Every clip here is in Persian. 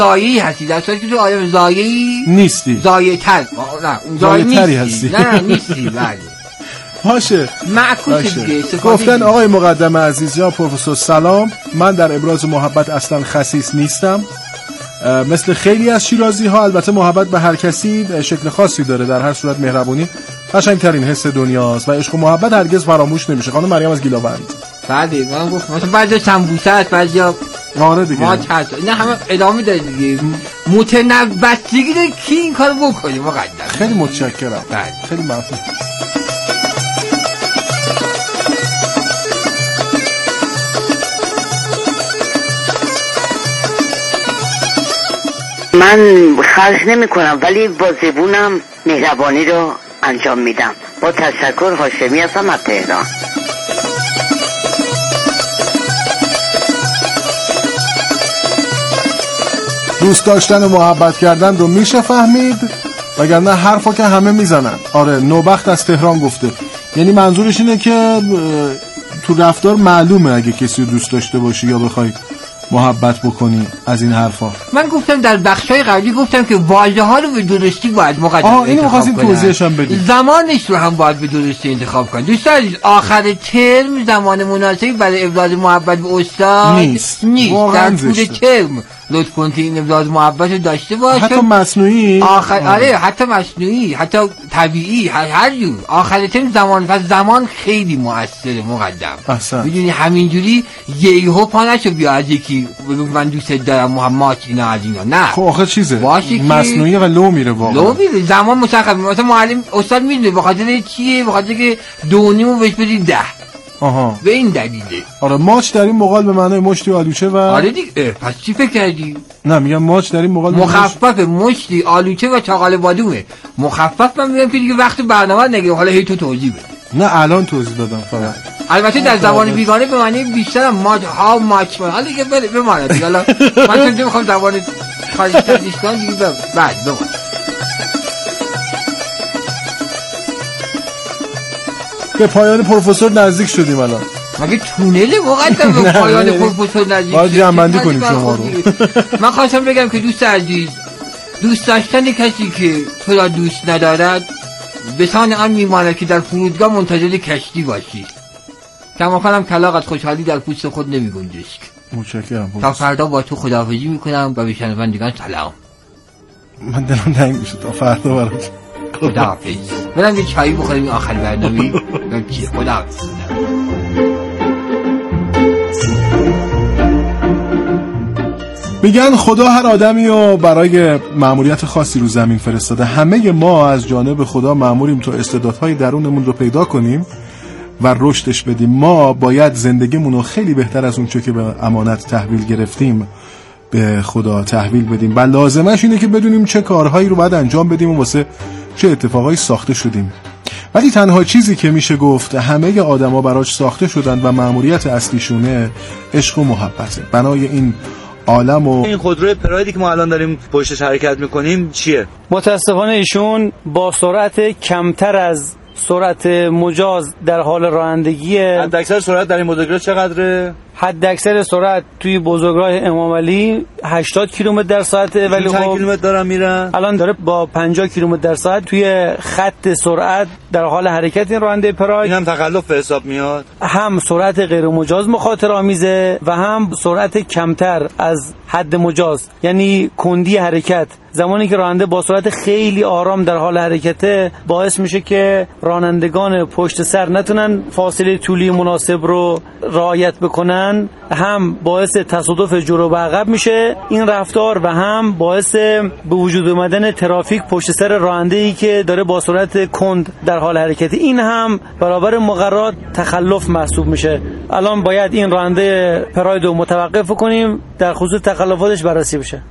زایی هستی، در صورتی که تو آدم زایی نیستی، زایی تر، نه زایی تری هستی. نه نیستی. بله باشه معکوس دیگه. گفتن آقای مقدم عزیز جناب پروفسور سلام، من در ابراز محبت اصلا خسیس نیستم. مثل خیلی از شیرازی ها البته محبت به هر کسی شکل خاصی داره، در هر صورت مهربونی قشنگترین حس دنیاست و عشق و محبت هرگز فراموش نمیشه. خانم مریم از گیلاوند. بله من گفتم مثلا بعضی سمبوسه است، بعضی آره دیگه ما نه همه ادامه داره دیگه. متنوعتگی داره کی این کارو بکنه مقدم. خیلی متشکرم. بله خیلی ممنون. من خرج نمی کنم ولی با زبونم مهربانی رو انجام میدم. با تشکر. هاشمی هستم از تهران. دوست داشتن و محبت کردن رو میشه فهمید، وگرنه حرفا که همه میزنن. آره نوبخت از تهران گفته، یعنی منظورش اینه که تو رفتار معلومه اگه کسی رو دوست داشته باشی یا بخوای محبت بکنی از این حرفا. من گفتم در بخشای قبلی گفتم که واژه ها رو به درستی باید مقدم اینو می‌خواستیم توضیحش هم بدیم. زمانش رو هم باید به درستی انتخاب کنید. دوست عزیز آخر ترم زمان مناسبی برای ابراز محبت به استاد نیست. در طول ترم لطف کنید این ابراز محبت رو داشته باشه. حتی مصنوعی آره حتی مصنوعی، حتی طبیعی، هر جور. آخر ترم زمان، پس زمان خیلی مؤثره مقدم. میدونی همینجوری یهو پا نشو بیا از یکی بگو من دوست دارم محمد اینا از اینا. نه خب آخه چیزه مصنوعی و لو میره واقعا. لو میره زمان مشخص. مثلا معلم استاد میدونه به خاطر چیه، به خاطر که 2.5 بهش بدی 10. به این دلیله. آره ماچ در این مقال به معنای مشتی آلوچه و آره دیگه. پس چی فکر کردی؟ نه میگم ماچ در این مقال مخفف مشتی آلوچه و چاقال بادومه. مخفف من میگم که دیگه وقت برنامه نگه، حالا هی تو توضیح بده. نه الان توضیح دادم فقط. البته در زبان بیگانه به معنی بیشتر ماچ ها ماچ حالا دیگه به معنی دیگه. حالا من چون میخوام زبان خارجی تدریس کنم دیگه بعد بگم. به پایان پروفسور نزدیک شدیم الان. مگه تونل مقدم به پایان پروفسور نزدیک؟ باید جمع‌بندی کنیم شما رو. من خواستم بگم که دوست عزیز، دوست داشتن کسی که تو را دوست ندارد به سان آن میماند که در فرودگاه منتظر کشتی باشی. کماکانم کلاغت خوشحالی در پوست خود نمی‌گنجد. متشکرم. تا فردا با تو خداحافظی میکنم و به شنوندگان سلام. من دلم تنگ میشه تا فردا برات. خداحافظ. برم یه چایی بخوریم این آخر برنامه. خداحافظ. میگن خدا هر آدمی رو برای مأموریت خاصی رو زمین فرستاده. همه ما از جانب خدا مأموریم تا استعدادهای درونمون رو پیدا کنیم و رشدش بدیم. ما باید زندگیمون رو خیلی بهتر از اون چه که به امانت تحویل گرفتیم به خدا تحویل بدیم و لازمش اینه که بدونیم چه کارهایی رو باید انجام بدیم و واسه چه اتفاقایی ساخته شدیم. ولی تنها چیزی که میشه گفت همه آدما براش ساخته شدن و مأموریت اصلیشونه عشق و محبته. بنای این عالم و این خودروی پرایدی که ما الان داریم پشتش حرکت میکنیم چیه؟ متاسفانه ایشون با سرعت کمتر از سرعت مجاز در حال رانندگیه. حداکثر سرعت در این مدل‌ها چقدره؟ حداکثر سرعت توی بزرگراه امام علی 80 کیلومتر در ساعته، ولی چند کیلومتر دارن میرن؟ الان داره با 50 کیلومتر در ساعت توی خط سرعت در حال حرکت این راننده پراید. این هم تخلف به حساب میاد. هم سرعت غیر مجاز مخاطره آمیزه و هم سرعت کمتر از حد مجاز، یعنی کندی حرکت. زمانی که راننده با سرعت خیلی آرام در حال حرکته باعث میشه که رانندگان پشت سر نتونن فاصله طولی مناسب رو رعایت بکنن، هم باعث تصادف جلو و عقب میشه این رفتار و هم باعث به وجود اومدن ترافیک پشت سر راننده‌ای که داره با سرعت کند در حال حرکت. این هم برابر مقررات تخلف محسوب میشه. الان باید این راننده پراید رو متوقف کنیم، در خصوص تخلفاتش بررسی بشه.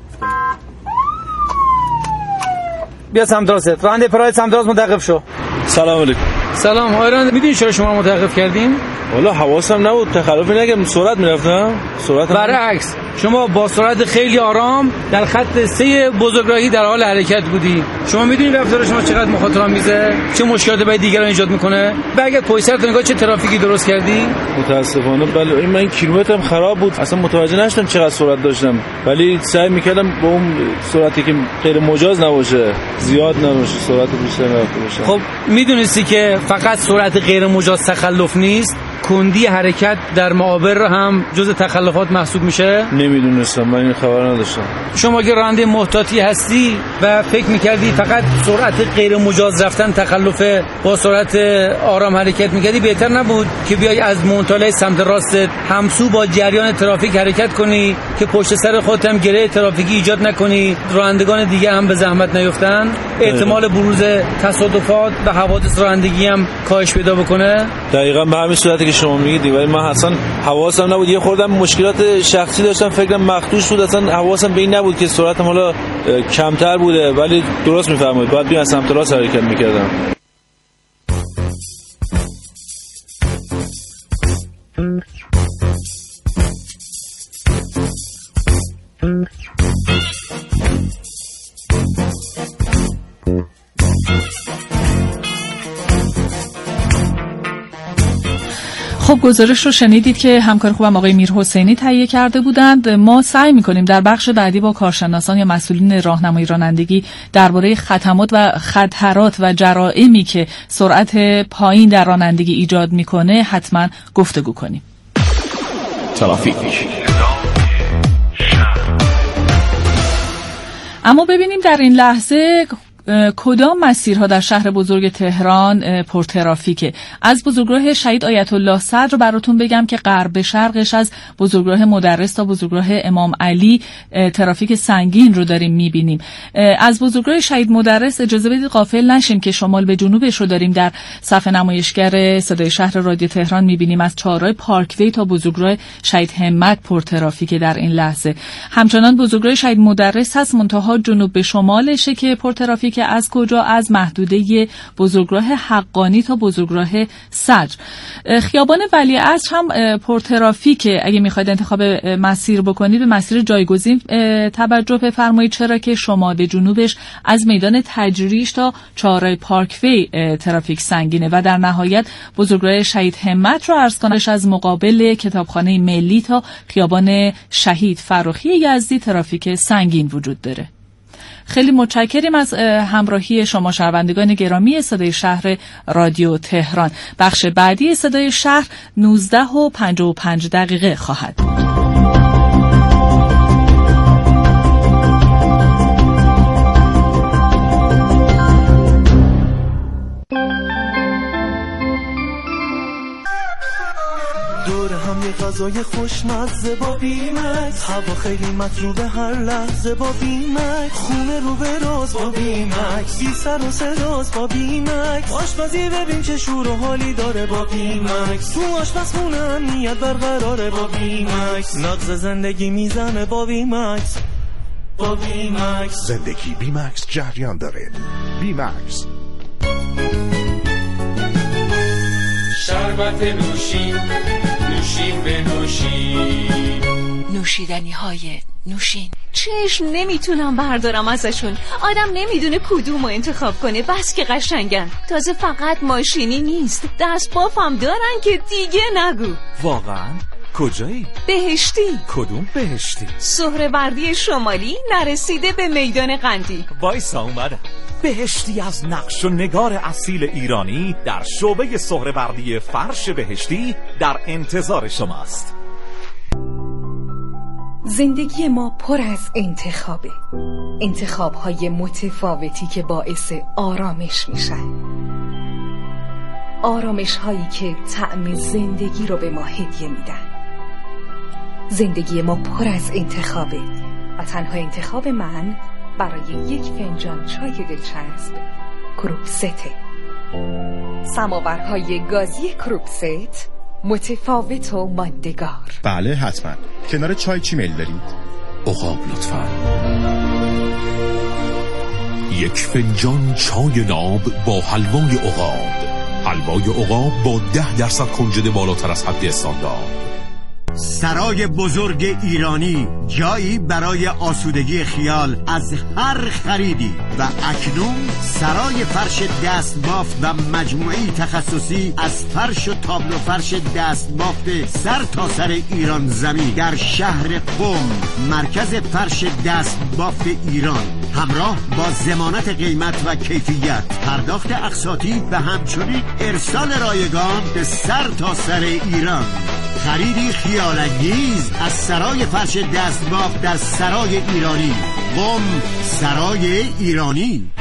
بیا سمت راست. راننده پراید سمت راست متوقف شو. سلام علیکم. سلام آقای راننده، میدونی چرا شما متوقف کردین؟ والا حواسم نبود، تخلفی نگم، سرعت میرفتم. سرعت برعکس شما با سرعت خیلی آرام در خط 3 بزرگراهی در حال حرکت بودی. شما میدونید رفتار شما چقدر مخاطرآمیزه، چه مشکلاتی برای دیگران ایجاد میکنه؟ و اگه پشت سرت نگاه چه ترافیکی درست کردی؟ متاسفانه بله، من کیلومترم خراب بود، اصلا متوجه نشدم چقدر سرعت داشتم، ولی سعی میکردم با اون سرعتی که غیر مجاز نباشه، زیاد نباشه، سرعت بیشتر نرفته باشه. خب میدونستی که فقط سرعت غیر مجاز تخلف نیست، کندی حرکت در معابر هم جز تخلفات محسوب میشه؟ نمیدونستم، من این خبر نداشتم. شما اگه راننده محتاطی هستی و فکر میکردی فقط سرعت غیر مجاز رفتن تخلفه، با سرعت آرام حرکت میکردی، بهتر نبود که بیای از منطقه سمت راستت همسو با جریان ترافیک حرکت کنی که پشت سر خودت هم گره ترافیکی ایجاد نکنی، رانندگان دیگه هم به زحمت نیفتن، احتمال بروز تصادفات و حوادث رانندگی هم کاهش پیدا بکنه؟ دقیقاً به همین صورتی که شما میگید، ولی من اصلا حواسم نبود، یه خوردم مشکلات شخصی داشتم، فکرم مخدوش بود، اصلا حواسم به این نبود که سرعتم حالا کمتر بوده، ولی درست میفرمایید باید بیان سمت راست حرکت میکردم. خب گزارش رو شنیدید که همکار خوبم آقای میرحسینی تهیه کرده بودند. ما سعی می‌کنیم در بخش بعدی با کارشناسان یا مسئولین راهنمایی رانندگی درباره خدمات و خطرات و جرائمی که سرعت پایین در رانندگی ایجاد می‌کنه حتما گفتگو کنیم. ترافیک. اما ببینیم در این لحظه کدام مسیرها در شهر بزرگ تهران پرترافیکه. از بزرگراه شهید آیت الله صدر براتون بگم که غرب به شرقش از بزرگراه مدرس تا بزرگراه امام علی ترافیک سنگین رو داریم میبینیم. از بزرگراه شهید مدرس اجازه بدید غافل نشیم که شمال به جنوبش رو داریم در صفحه نمایشگر صدای شهر رادیو تهران میبینیم. از چهارراه پارکوی تا بزرگراه شهید همت پرترافیکه در این لحظه. همچنان بزرگراه شهید مدرس هست، منتها جنوب به شمالشه که پرترافیک. از کجا؟ از محدوده بزرگراه حقانی تا بزرگراه صدر. خیابان ولیعصر هم پرترافیکه. اگه میخواید انتخاب مسیر بکنید به مسیر جایگزین توجه بفرمایید، چرا که شمال به جنوبش از میدان تجریش تا چهارراه پارکوی ترافیک سنگینه و در نهایت بزرگراه شهید همت رو عرض کنم از مقابل کتابخانه ملی تا خیابان شهید فراخی یزدی ترافیک سنگین وجود داره. خیلی متشکریم از همراهی شما شنوندگان گرامی صدای شهر رادیو تهران. بخش بعدی صدای شهر 19:55 خواهد بود. دور هم یه غذای خوشمزه با بیمکس، هوا خیلی مطلوبه هر لحظه با بیمکس، خونه رو به راز با بیمکس، بی سر و صداست با بیمکس، آشپزی ببین چه شور و حالی داره با بیمکس، تو آشپزخونه امنیت برقراره با بیمکس، نغز زندگی میزنه با بیمکس، با بیمکس، زندگی بیمکس جریان داره. بیمکس. شربت نوشین، نوشین به نوشین، نوشیدنی های نوشین. چشم نمیتونم بردارم ازشون، آدم نمیدونه کدومو انتخاب کنه، بس که قشنگن. تازه فقط ماشینی نیست، دست بافم دارن که دیگه نگو. واقعا؟ کجایی؟ بهشتی. کدوم بهشتی؟ سهروردی شمالی نرسیده به میدان قندی. وایسا اومدم. بهشتی از نقش و نگار اصیل ایرانی در شعبه سهروردی فرش بهشتی در انتظار شماست. زندگی ما پر از انتخابه، انتخاب‌های متفاوتی که باعث آرامش میشن، آرامش‌هایی که طعم زندگی رو به ما هدیه میدن. زندگی ما پر از انتخابه و تنها انتخاب من برای یک فنجان چای دلچسب کروکسته. سماورهای گازی کروکست متفاوت و ماندگار. بله حتما. کنار چای چی میل دارید؟ عقاب لطفا. یک فنجان چای ناب با حلوای عقاب. حلوای عقاب با 10% کنجد بالاتر از حد استاندارد. سرای بزرگ ایرانی، جایی برای آسودگی خیال از هر خریدی. و اکنون سرای فرش دستبافت و مجموعی تخصصی از فرش و تابلو فرش دستبافت سر تا سر ایران زمین در شهر قم، مرکز فرش دستبافت ایران، همراه با ضمانت قیمت و کیفیت، پرداخت اقساطی و همچنین ارسال رایگان به سر تا سر ایران. خریدی خیال‌انگیز از سرای فرش دستبافت در سرای ایرانی. قم، سرای ایرانی.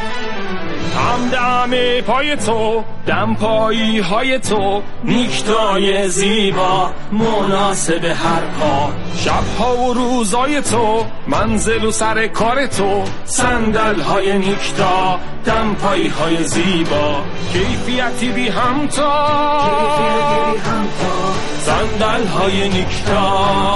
همدم پای تو، دمپایی های تو، نیکتای زیبا مناسب هر کار. شبها و روزای تو، منزل و سر کار تو، صندل های نیکتا، دمپایی های زیبا، کیفیتی بی همتا، صندل های نیکتا.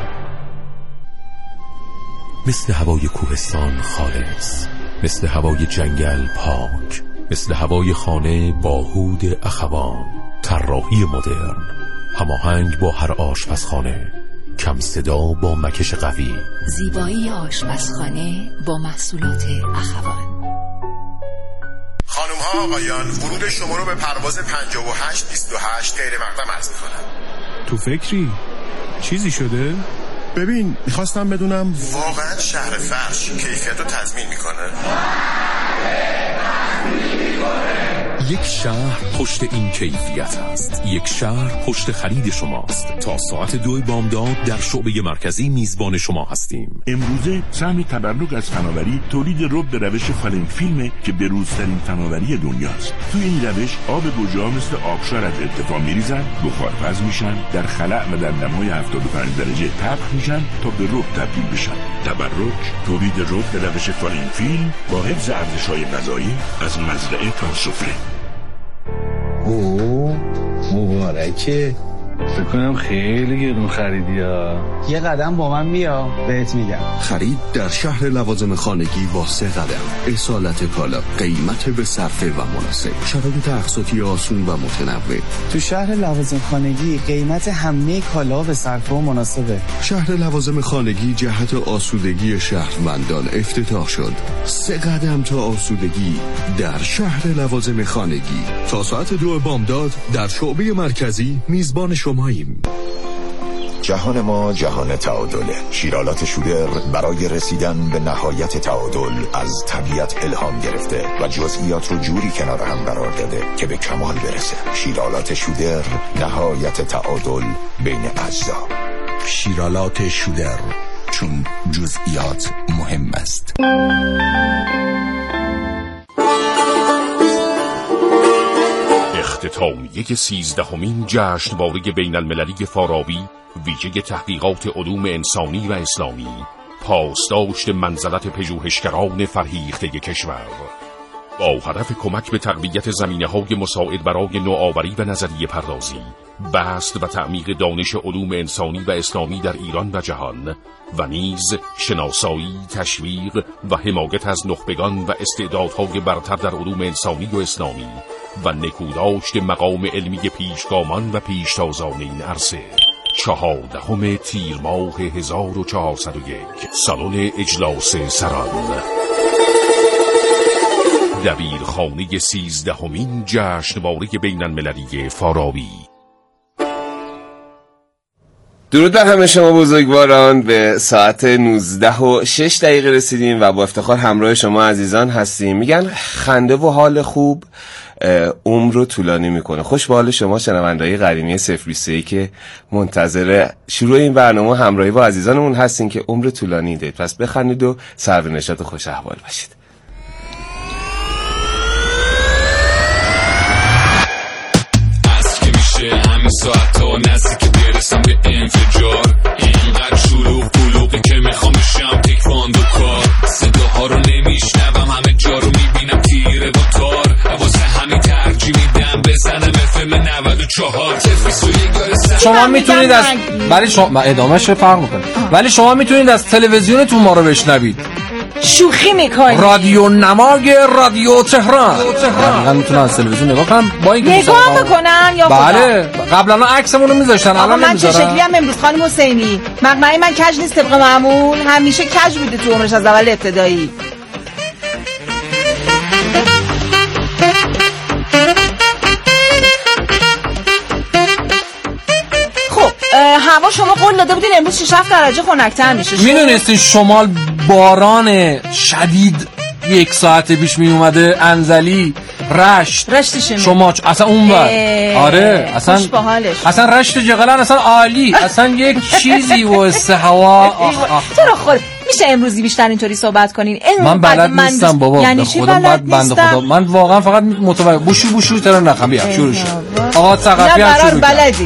مثل هوای کوهستان خالص، مثل هوای جنگل پاک، مثل هوای خانه با هود اخوان. طراحی مدرن، هماهنگ با هر آشپزخانه، کم صدا با مکش قوی. زیبایی آشپزخانه با محصولات اخوان. خانم ها آقایان، ورود شما رو به پرواز 5828 غیر مقدم عرض می‌کنم. تو فکری؟ چیزی شده؟ ببین، میخواستم بدونم واقعا شهر فرش کیفیت رو تضمین میکنه؟ یک شهر پشت این کیفیت است. یک شهر پشت خرید شماست. تا ساعت 2 بامداد در شعبه مرکزی میزبان شما هستیم. امروزه سهم تبرک از فناوری تولید رب به روش فالنگ فیلمه که بروزترین فناوری دنیاست. تو این روش آب گوجه‌ها مثل آبشار از ارتفاع میریزن، بخارپز میشن، در خلأ و در دم‌های 75 درجه طبخ میشن تا به رب تبدیل بشن. تبرک تولید رب به روش فالنگ فیلم با حفظ ارزش‌های غذایی از مزرعه تا سفره. مبارکه. فکر کنم خیلی گرون خریدی ها. یه قدم با من بیا بهت میگم. خرید در شهر لوازم خانگی با 3 قدم. اصالت کالا، قیمت به صرفه و مناسب، شرایط اقساطی آسون و متنوع. تو شهر لوازم خانگی قیمت همه کالا به صرفه و مناسبه. شهر لوازم خانگی جهت آسودگی شهروندان افتتاح شد. 3 قدم تا آسودگی در شهر لوازم خانگی. تا ساعت 2 بامداد در شعبه مرکزی میزبان شماییم. جهان ما جهان تعادله. شیرالات شودر برای رسیدن به نهایت تعادل از طبیعت الهام گرفته و جزئیات رو جوری کنار هم قرار داده که به کمال برسه. شیرالات شودر، نهایت تعادل بین اجزا. شیرالات شودر، چون جزئیات مهم است. اختتامیه 13مین جشنواره بین المللی فارابی، ویژه تحقیقات علوم انسانی و اسلامی، پاسداشت منزلت پژوهشگران فرهیخته کشور، با هدف کمک به تقویت زمینه‌های مساعد برای نوآوری و نظریه پردازی، بسط و تعمیق دانش علوم انسانی و اسلامی در ایران و جهان، و نیز شناسایی، تشویق و حمایت از نخبگان و استعدادهای برتر در علوم انسانی و اسلامی و نکوداشت مقام علمی پیشگامان و پیشتازان این عرصه. 14 تیر ماه 1401 سالن اجلاس سران، دبیرخانه 13مین جشنواره بین المللی فارابی. درود بر همه شما بزرگواران. به ساعت 19:06 رسیدیم و با افتخار همراه شما عزیزان هستیم. میگن خنده و حال خوب عمر رو طولانی میکنه. خوش به حال شما شنونده‌های قدیمی 021 که منتظر شروع این برنامه همراهی با عزیزانمون هستین که عمر طولانی دید. پس بخندید و سرو نشاط و خوش احوال باشید. از که میشه همین ساعت ها نزدیک برسم به انفجار، اینقدر شلوغ بلوغه که میخوام بشم تکواندو کار. صداها رو نمیشنوم، همه جا رو میبینم تیره با تار، واسه همین ترجیح میدم بزنم FM 94. شما میتونید از ولی شما ادامهش رو فرق میکنه، ولی شما میتونید از تلویزیونتون ما رو بشنوید. شوخی میکنی. رادیو نمای رادیو تهران. من میتونم از تلویزیون نگاه کنم با این نگاه بکنن یا بله قبلا عکسمون رو میذاشتن الان نمیذارن. من چه شکلی هم امروز خانم حسینی؟ مقنعه من کج نیست طبق معمول، همیشه کج بوده تو عمرش از اول ابتدایی. هوا شما قول داده بودین امروز 6-7 درجه خنک‌تر میشه. میدونستین شمال باران شدید 1 ساعت پیش می اومده؟ انزلی رشت شما اصلا اون بر آره اصلا رشت جغلان اصلا عالی اصلا یک چیزی واسه هوا. چرا خود میشه امروزی بیشتر اینطوری صحبت کنین؟ من بلد نیستم بابا. یعنی چی بلد نیستم؟ من واقعا فقط متوجه بوشو ترا نخم. بیا شروع شد. آقا ثقفی هم شروع بلدی.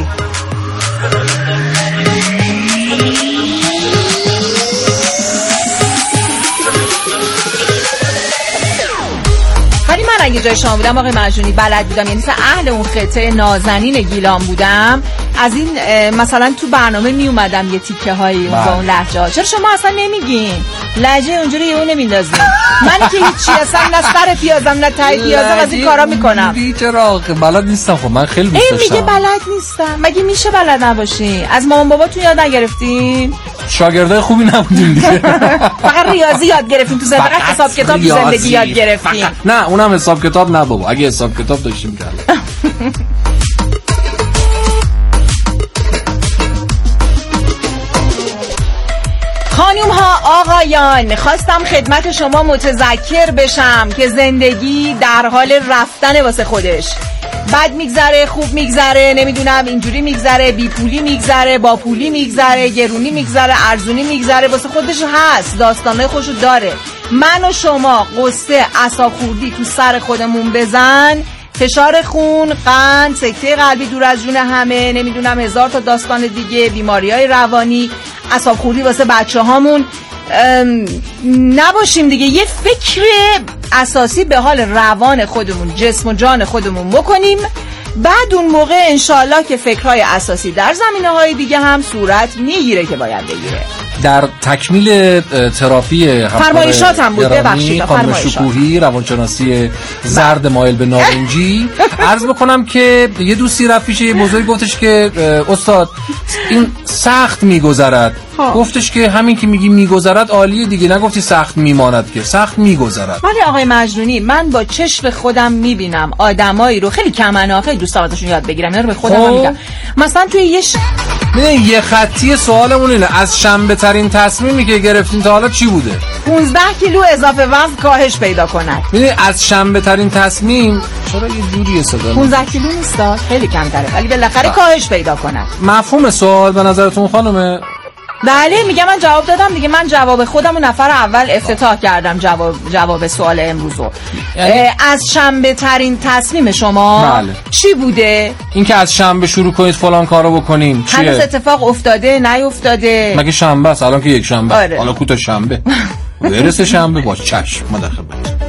من اگه جای شما بودم آقای مجنونی بلد بودم، یعنی مثلا اهل اون خطه نازنین گیلان بودم، از این مثلا تو برنامه می اومدم یه تیکه هایی با اون لهجه ها. چرا شما اصلا نمیگین؟ لهجه اونجوری یهو نمیندازین. من که هیچی اصلا نه سر پیازم نه ته پیازم از این کارا میکنم. چرا بلد نیستم؟ خب من خیلی دوست داشتم. میگه بلد نیستم. مگه میشه بلد نباشی؟ از مامان باباتون یاد نگرفتین؟ شاگردای خوبی نبودیم دیگه. فقط ریاضی یاد گرفتیم تو زندگی، فقط حساب کتاب تو زندگی یاد گرفتیم. نه اونم حساب کتاب نه بابا. اگه حساب کتاب داشتیم که خانوم ها آقایان، خواستم خدمت شما متذکر بشم که زندگی در حال رفتن واسه خودش. بد میگذره، خوب میگذره، نمیدونم اینجوری میگذره، بی پولی میگذره، با پولی میگذره، گرونی میگذره، ارزونی میگذره، واسه خودش هست، داستانای خوشو داره. من و شما قصه اعصاب خوردی تو سر خودمون بزن، فشار خون، قند، سکته قلبی دور از جون همه، نمیدونم 1000 تا داستان دیگه، بیماری‌های روانی، اعصاب خوردی واسه بچه‌هامون نباشیم دیگه. یه فکر اساسی به حال روان خودمون، جسم و جان خودمون بکنیم، بعد اون موقع انشالله که فکرهای اساسی در زمینه‌های دیگه هم صورت میگیره که باید بگیره. در تکمیل تراپی فرمایشات هم بود. ببخشید خانم شکوهی، روانشناسی زرد مایل به نارنجی، عرض بکنم که یه دوستی رفت پیش یه بزرگ گفتش که استاد این سخت میگذرد. گفتش که همین که میگی میگذرد عالیه دیگه، نگفتی سخت میماند که سخت میگذرد. ولی آقای مجنونی من با چشم خودم میبینم آدمایی رو خیلی کمنا، خیلی دوست دارم ازشون یاد بگیرم، اینا رو به خودم میگم. مثلا توی یه خطی سوالمون اینه، از شنبه ترین تصمیمی که گرفتین تا حالا چی بوده؟ 15 کیلو اضافه وزن کاهش پیدا کند. از شنبه ترین تصمیم چرا یه جوری صدا 15 کیلو نیست، خیلی کمتره، ولی بالاخره کاهش پیدا کند. مفهوم سوال به نظرتون خانم؟ بله میگم من جواب دادم دیگه. من جواب خودم نفر اول افتتاح کردم جواب سوال امروزو. از شنبه ترین تصمیم شما بله. چی بوده؟ اینکه از شنبه شروع کنید فلان کارو بکنیم. هنوز اتفاق افتاده نیفتاده؟ مگه شنبه است الان که یک شنبه. آره. حالا کوتا شنبه برسه شنبه با چشم ما در خدمت.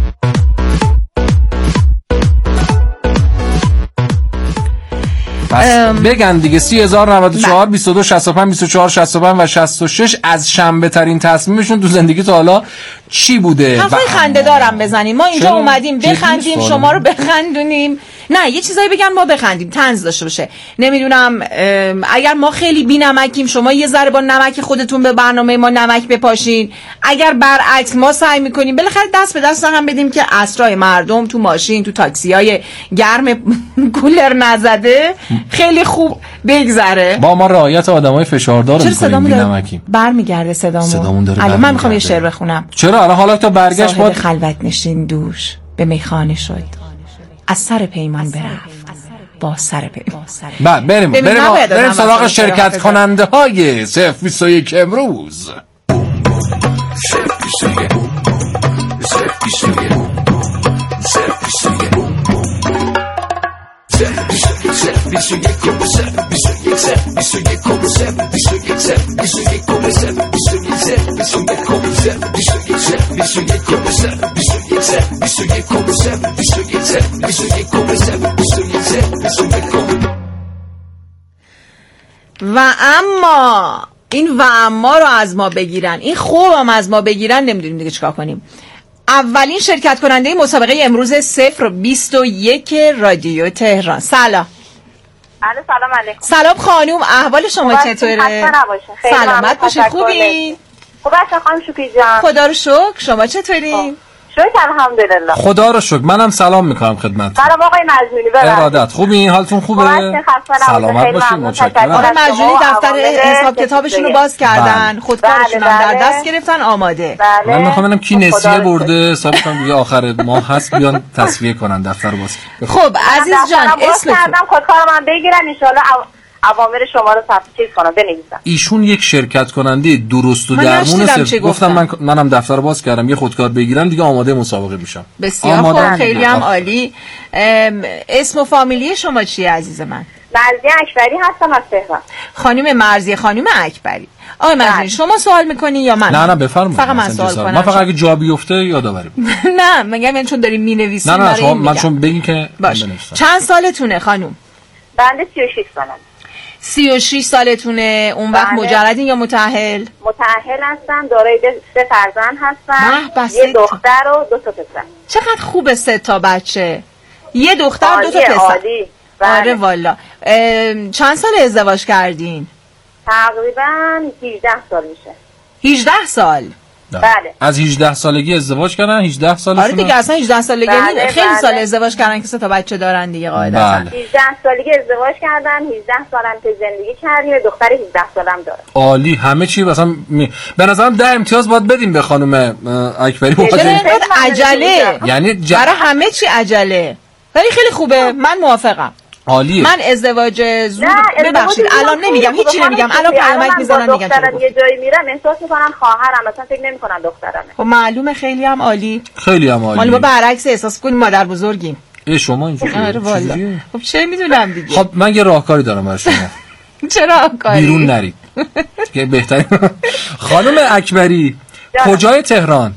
بگن دیگه 30,094 22 65 24 65 و 66 از شنبه ترین تصمیمشون تو زندگی تا حالا چی بوده؟ حرفای خنده دارم بزنیم. ما اینجا اومدیم بخندیم، شما رو بخندونیم. نه یه چیزایی بگن ما بخندیم، طنز داشته باشه. نمیدونم اگر ما خیلی بی‌نمکیم شما یه ذره با نمک خودتون به برنامه ما نمک بپاشین. اگر برعکس ما سعی می‌کنیم بالاخره دست به دست هم بدیم که اسرای مردم تو ماشین، تو تاکسی‌های گرم کولر نزده خیلی خوب بگذره. با ما رعایت آدمای فشاردار رو می‌کنیم، بی‌نمکیم. برمیگرده صدامون داره. الان من می‌خوام یه شعر بخونم. چرا الان حالا تا برگشت با خلوت نشین دوش به میخانه شد، از سر پیمان برفت با سر پیمان. بریم سراغ شرکت کننده های 021 امروز. و اما این ما رو از ما بگیرن، این خوبم از ما بگیرن، نمیدونیم دیگه چیکار کنیم. اولین شرکت کننده مسابقه امروز 021 رادیو تهران. سلام. سلام علیکم. سلام خانوم، احوال شما چطوره؟ سلامت باشید. خوبین؟ خوب هستم خانم شکری جان. خدا رو شکر. شما چطورین؟ شکر الحمدلله. خدا رو شکر. منم سلام میکنم خدمتتون. سلام آقای مجنونی. ارادت. خوبین؟ حالتون خوبه؟ سلامت باشید. متشکرم. آقای مجنونی دفتر حساب کتابشون رو باز کردن، خودکارشون هم در دست گرفتن، آماده. من میخوام ببینم کی نسیه برده، حساب کنم دیگه آخر ماه هست بیان تصفیه کنن دفتر رو باز. خب عزیز جان اسمتون؟ کردم خودکار من بگیرن ان شاء الله اوامر شما رو چیز کنم بنویسم. ایشون یک شرکت کننده درست و درمون گفتم منم دفتر باز کردم یه خودکار بگیرم دیگه آماده مسابقه میشم. بسیار خوب، خیلی هم عالی. اسم و فامیلی شما چیه عزیز من؟ مرضیه اکبری هستم از تهران. خانم مرضیه خانم اکبری. آقای مجنون شما سوال میکنی یا من؟ نه بفرمایید. فقط من سوال کنم. من فقط اگه جا بیفته یادآوری نه میگم چون داریم مینویسیم. نه شما من چون بگین که بنویسم. چند سالتونه خانم؟ بنده 36 سالم. 36 سالتونه. اون وقت مجردین یا متأهل؟ متأهل هستم، دارای 3 فرزند هستم، یه دختر و 2 تا پسر. چقدر خوبه 3 تا بچه، یه دختر 2 تا پسر. عالی. آره والا. چند سال ازدواج کردین؟ تقریبا 18 سال میشه. 18 سال؟ بله. از 18 سالگی ازدواج کردن؟ 18 سالشون؟ آره دیگه اصلا 18 سالگی خیلی سال ازدواج کردن که 3 تا بچه دارن دیگه قاعدتا. 18 سالگی ازدواج کردن، 18 سالم که زندگی کردیم، دختر 18 سالم داره. عالی. همه چی مثلا به نظرم 10 امتیاز باید بدیم به خانم اکبری. چرا اینقدر عجله؟ یعنی برای همه چی عجله. ولی خیلی خوبه، من موافقم. عالیه. من ازدواج زود ببخشید الان نمیگم، هیچی نمیگم، الان پیامک میذارم میگم دخترم یه جایی میرم احساس میکنم خواهرم، مثلا فکر نمیکنم دخترمه. خب معلومه. خیلی هم عالی. خیلی هم عالی. ما برعکس احساس کنیم مادر بزرگیم. شما اینجوریه؟ آره والا. خب چه میدونم دیگه. خب من یه راهکاری دارم برای شما. چه راهکاری؟ بیرون نرید. که بهترین. خانم اکبری کجای تهران؟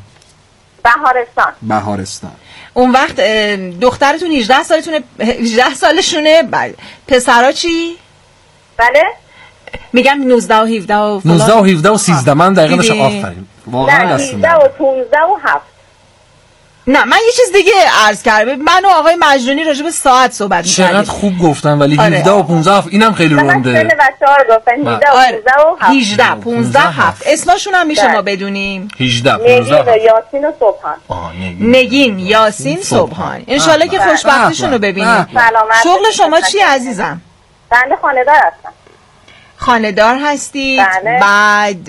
بهارستان. اون وقت دخترتون 18 سالتونه، 18 سالشونه. بله. پسرا چی؟ بله. میگم 19 و 17 و 19 و 17 و 13. من دقیقاً داشتم آفرین. واقعا 18 و 15 و 7. نه من یه چیز دیگه عرض کردم. من و آقای مجنونی راجع به ساعت صحبت می‌کردیم. چقدر خوب گفتن ولی 17 و 15 اینم خیلی رونده. من بچه‌ها رو گفتن 18 و 15 و 7. 18 15 7. اسمشون هم میشه ما بدونیم. 18 15. نگین یاسین و صبحان. نگین یاسین صبحان. ان شاءالله که خوشبختیشون رو ببینیم. شغل شما چی عزیزم؟ بنده خانه‌دار هستم. خانه‌دار هستید؟ بله. بعد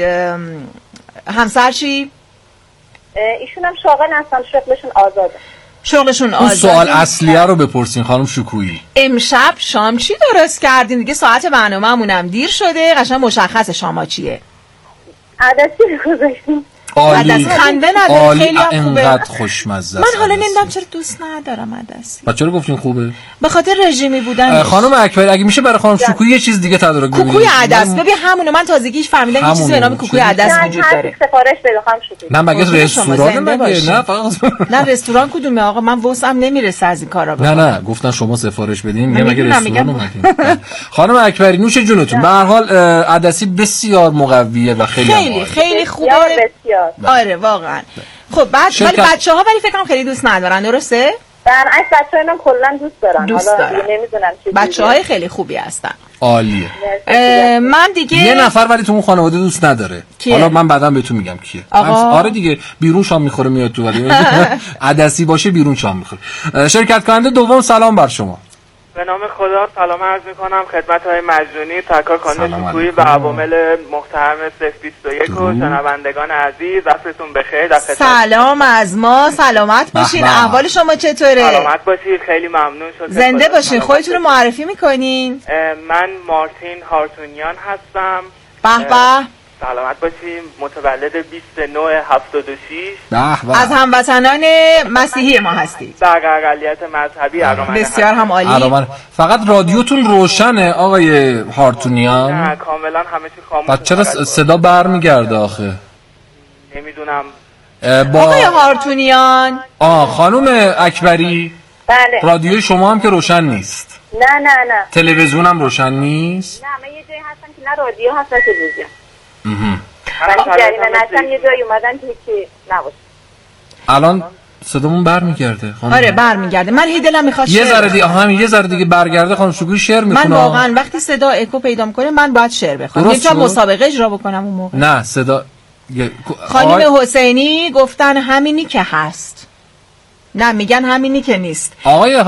همسر چی؟ ایشون هم شاغل هستن، شغلشون آزاده. شغلشون اون آزاده. سوال اصلیه رو بپرسین خانم شکویی. امشب شام چی درست کردین؟ دیگه ساعت برنامه‌مونم دیر شده، قشنگ مشخص شاما چیه. عدسی گذاشتیم. عالی. خنده نداره، خیلی هم خوبه. انقدر خوشمزه. من حالا نمیدونم چرا دوست ندارم عدسی. بچه رو گفتین خوبه؟ به خاطر رژیمی بودن. خانم اکبری اگه میشه برای خانم شکویی یه چیز دیگه تدارک ببینید. کوکوی عدس. ببین همونه، من تازگیش فهمیدم یه چیزی به نام کوکوی عدس وجود داره. سفارش بده خانم شکویی. نه مگه رستوران مگه؟ نه فقط نه رستوران کدومه آقا؟ من وسعم نمیرسه از این کارا بکنم. نه گفتن شما سفارش بدین. مگه رستوران اومدین؟ خانم اکبری نوش جونتون. به هر حال عدسی بسیار مقویه و خیلی خوبه. آره واقعا. خب بعد ولی بچه‌ها ولی فکر کنم خیلی دوست ندارن، درسته؟ برعکس بچه‌ها اینا کلا دوست دارن. حالا نمیدونم چه بچه‌های خیلی خوبی هستن. عالیه. من دیگه یه نفر ولی تو اون خانواده دوست نداره. حالا من بعداً بهتون میگم کیه. آره دیگه بیرون شام میخوره میاد تو، ولی عدسی باشه بیرون شام میخوره. شرکت کننده دوم سلام بر شما. به نام خدا سلام عرض میکنم خدمت های مجنونی، تکار خانم شکویی و عوامل محترم 021 و شنوندگان عزیز. عصرتون بخیر. سلام از ما، سلامت باشین. احوال شما چطوره؟ سلامت باشید، خیلی ممنون شد. زنده باشین. خودتون رو معرفی میکنین؟ من مارتین هارتونیان هستم. به به. سلامت باشیم. متولد 29/76. از هموطنان مسیحی ما هستید. در اقلیت مذهبی ارامنه. بسیار هم عالی. فقط رادیوتون روشنه آقای هارتونیان؟ نه کاملا همه چی خاموشه. بعد چرا صدا برمیگرده آخه؟ نمیدونم. آقای هارتونیان. خانم اکبری. بله. رادیوی شما هم که روشن نیست. نه تلویزیون هم روشن نیست. نه من یه جایی هستم که نه رادیو هست نه تلویزیون. ولی جریمه نشن یه جایی اومدن که نباشه. الان صدامون برمیگرده خانم. آره برمیگرده. من هی دلم میخواد یه ذره دیگه همین یه ذره دیگه برگرده خانم شکوی شعر میخونه. من واقعا وقتی صدا اکو پیدا میکنه من باید شعر بخونم. یه جا مسابقه اجرا بکنم اون موقع. نه صدا خانم حسینی گفتن همینی که هست. نه میگن همینی که نیست. آقای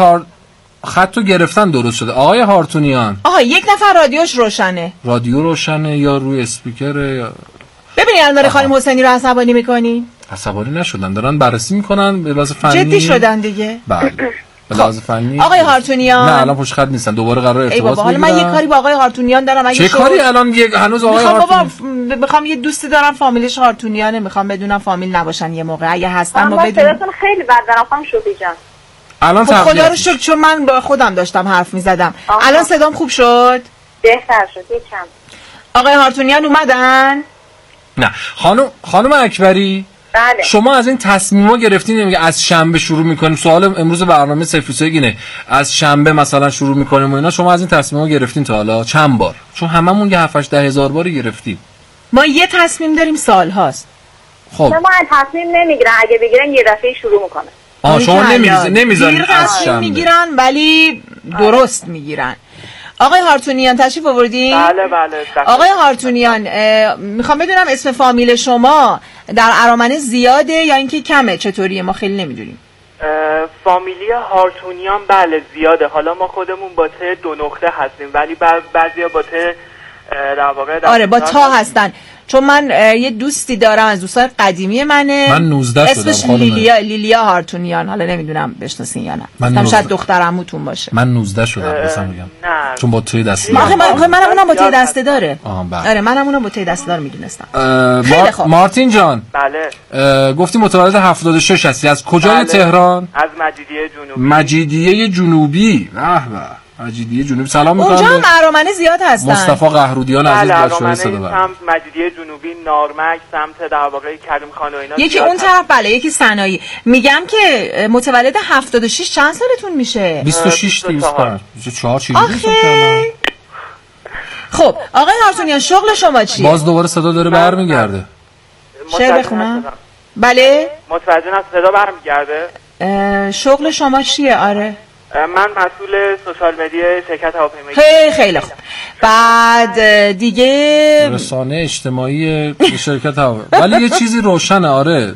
خطو گرفتن درست شده. آقای هارتونیان. یک نفر رادیوش روشنه. رادیو روشنه یا روی اسپیکره یا ببینید الان خانم حسینی رو عصبانی میکنی؟ عصبانی نشدن، دارن بررسی میکنن به لحاظ فنی. جدی شدن دیگه. بله. به لحاظ فنی. آقای هارتونیان. نه الان پشت خط نیستن، دوباره قرار ارتباط بگیرن. حالا من یه کاری با آقای هارتونیان دارم. چه کاری الان هنوز آقای هارتونیان؟ میخوام یه دوستی دارم فامیلش هارتونیانه، میخوام بدونم فامیل نباشن یه موقع اگه هستن ما بدونیم. صداتون خیلی بد دارم خانم شوخی جان. الان خدا رو شکر چون من با خودم داشتم حرف میزدم. الان صدام خوب شد؟ بهتر شد یکم. آقای هارتونیان اومدن؟ نه خانم اکبری. بله. شما از این تصمیما گرفتین میگه از شنبه شروع میکنیم. سوال امروز برنامه سفیسوی اینه، از شنبه مثلا شروع میکنیم و اینا. شما از این تصمیما گرفتین تا حالا چند بار؟ چون هممون یه 7-8 هزار باری گرفتیم. ما یه تصمیم داریم سال هاست. خب ما تصمیم نمیگیرن، اگه بگیرن یه دفعه شروع میکنه. شما نمیذارین از شنبه میگیرن ولی درست میگیرن. آقای هارتونیان تشریف آوردین؟ بله. آقای هارتونیان میخوام بدونم اسم فامیل شما در ارامنه زیاده یا اینکه کمه؟ چطوریه؟ ما خیلی نمیدونیم. فامیلی هارتونیان بله زیاده. حالا ما خودمون با ته 2 نقطه هستیم ولی بعضیا با ته در واقع آره با تا هستن. چون من یه دوستی دارم از دوستان قدیمی منه. من 19 شدم. اسمش لیلیا هارتونیان. حالا نمیدونم بشناسین یا نه. من شاید دختر عموتون باشه. من 19 شدم مثلا میگم. نه. چون با توی دسته منم اونم با توی دسته داره. بله. آره منم اونم با توی دسته دار میدونستم. مارتین جان. بله. گفتی متولد 86 هستی. از کجای بله. تهران؟ از مجیدیه جنوبی. مجیدیه جنوبی. مجیدیه جنوبی. سلام میکنم. اونجا هم ارامنه زیاد هستن. مصطفی قهرودیان عزیز با شما صدا سمت مجیدیه جنوبی، نارمک، سمت در واقع کریم خان و اینا. یکی اون طرف بله، یکی سنایی. میگم که متولد 76 چند سالتون میشه؟ 26 25 4 چیزی خب آقای هارتونیان شغل شما چیه؟ باز دوباره صدا داره برمیگرده. شعر بخونم؟ بله؟ متوجه نشدم صدا برمیگرده. شغل شما چیه؟ آره من مسئول سوشال مدیا شرکت هواپیمایی. خیلی خوب. بعد دیگه رسانه اجتماعی شرکت هواپیمایی. ولی یه چیزی روشنه. آره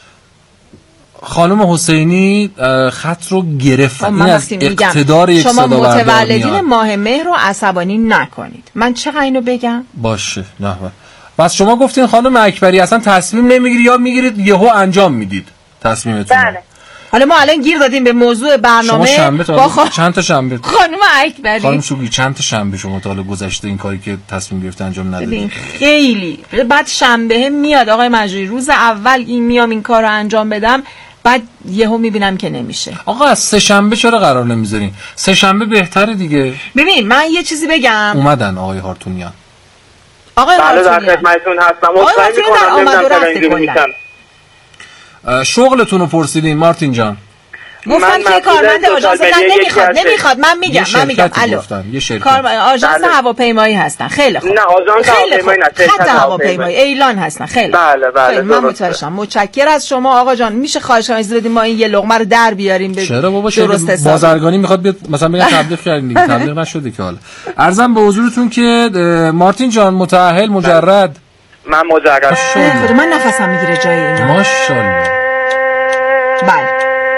خانم حسینی خط رو گرفتن. این از اقتدار یک صدا شما بردار متولدین ماه مهر رو عصبانی نکنید. من چقدر اینو بگم؟ باشه. نه بس شما گفتین خانم اکبری اصلا تصمیم نمیگیری یا میگیرید یهو انجام میدید تصمیمتون؟ بله. حالا ما الان گیر دادیم به موضوع برنامه. شما شنبه چند تا شنبه خانم اکبری خانم شوگی چند تا شنبه شما تا حالا گذشته این کاری که تصمیم گرفته انجام ندادید؟ خیلی. بعد شنبه میاد آقای مجروحی، روز اول میام این کارو انجام بدم، بعد یهو میبینم که نمیشه. آقا از سه شنبه چرا قرار نمیذارین؟ سه شنبه بهتره دیگه. ببین من یه چیزی بگم. اومدن آقای هارتونیان. آقای هارتونیان در خدمتتون هستم. عذرخواهی میکنم شغلتون رو پرسیدین مارتین جان. گفتن که کارمند آژانس نمیخواد. من میگم الو آژانس هواپیمایی هستن. خیلی خوب. نه آژانس هواپیمایی نه، خط هواپیمایی اعلان هستن. خیلی بله من متوجهم. متشکرم از شما آقا جان. میشه خواهش کنم اجازه بدیم ما این یه لقمه رو در بیاریم به چرا بابا بازرگانی میخواد بیاد مثلا بگن تبلیغ کردین دیگه. تبلیغ نشده که. حالا عرضم به حضورتون که مارتین جان متأهل مجرد. من مجرد. من نفسم میگیره جای اینا. ماشاءالله. بله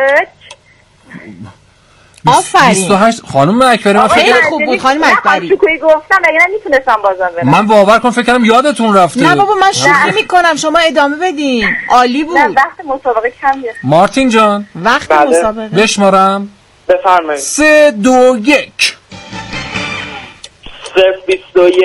آفرین. 28 خانم اکبری من خیلی خوب بود خانم اکبری. شوخی گفتم اگه نمیتونستم بازم برم. من باور کن فکر کردم یادتون رفته. نه بابا من شوخی میکنم، شما ادامه بدین. عالی بود. نه وقت مسابقه کم میاد. مارتین جان وقت مسابقه بشمارم. بفرمایید. 3 2 1 021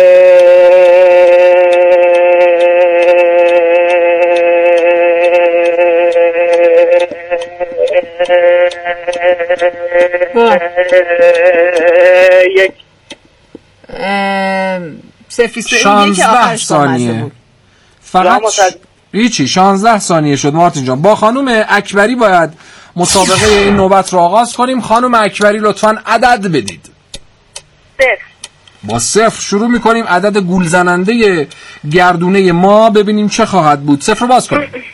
16 ثانیه فقط هیچی 16 ثانیه شد مارتین جان. با خانم اکبری باید مسابقه این نوبت رو آغاز کنیم. خانم اکبری لطفاً عدد بدید. با 0 شروع میکنیم. عدد گول زننده گردونه ما ببینیم چه خواهد بود. 0 رو باز کنیم.